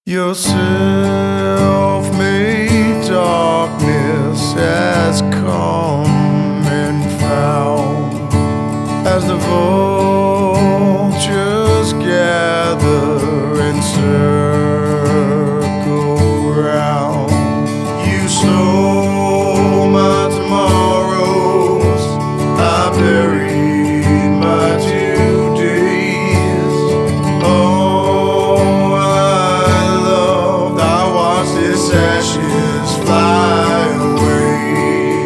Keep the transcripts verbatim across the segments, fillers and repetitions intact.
Your self-made darkness has come and found as the vultures gather and circle round. You stole my tomorrows, I buried my todays. Oh, I loved, I watched its ashes fly away.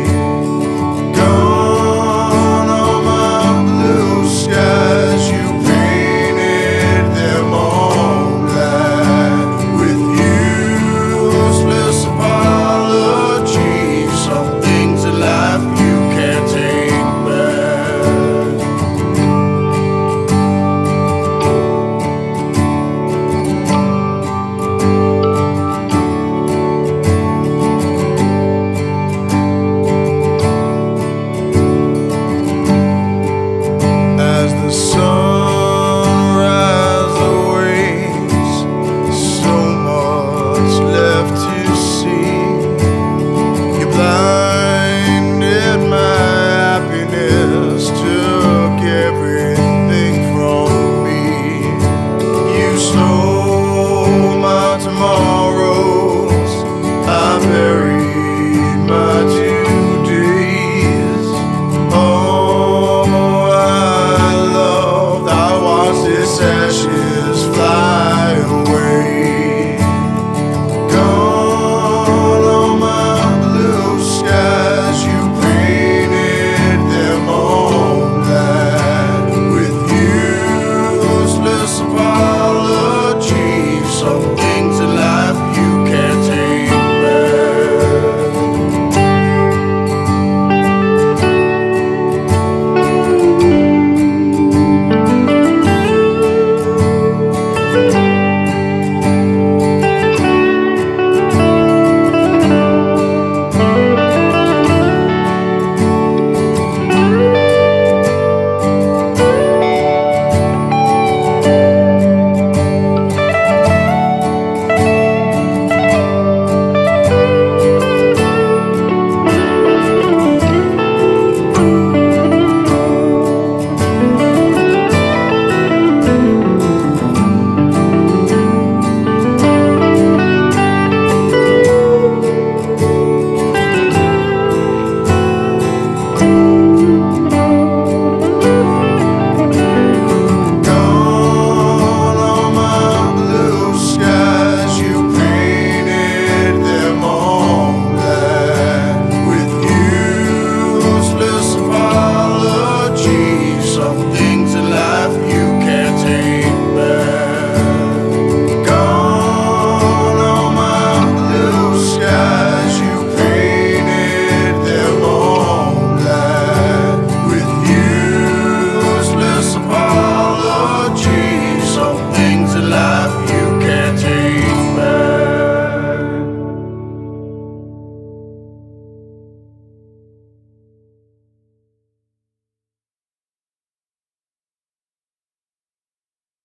Gone are my blue skies, you painted them all black. With useless apologies, some things in life you can't take back. As the sunrise awaits, so much left to see. You blinded my happiness, took everything from me. You stole my tomorrows, I buried my todays. Oh, I loved, I watched its ashes fly away. Gone are my blue skies, you painted them all black. With useless apologies, some things in